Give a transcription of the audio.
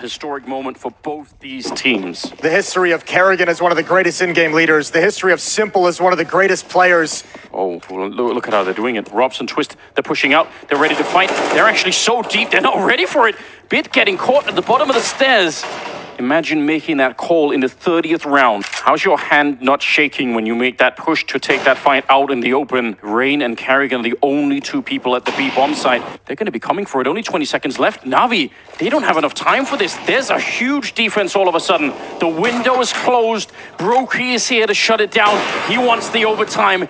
historic moment for both these teams. The history of Karrigan as one of the greatest in-game leaders. The history of Simple as one of the greatest players. Oh, look at how they're doing it. Robson, Twist, they're pushing out. They're ready to fight. They're actually so deep, they're not ready for it. Bit getting caught at the bottom of the stairs. Imagine making that call in the 30th round. How's your hand not shaking when you make that push to take that fight out in the open? Rain and Karrigan are the only two people at the B-bomb site. They're going to be coming for it. Only 20 seconds left. Na'Vi, they don't have enough time for this. There's a huge defense all of a sudden. The window is closed. Brokey is here to shut it down. He wants the overtime.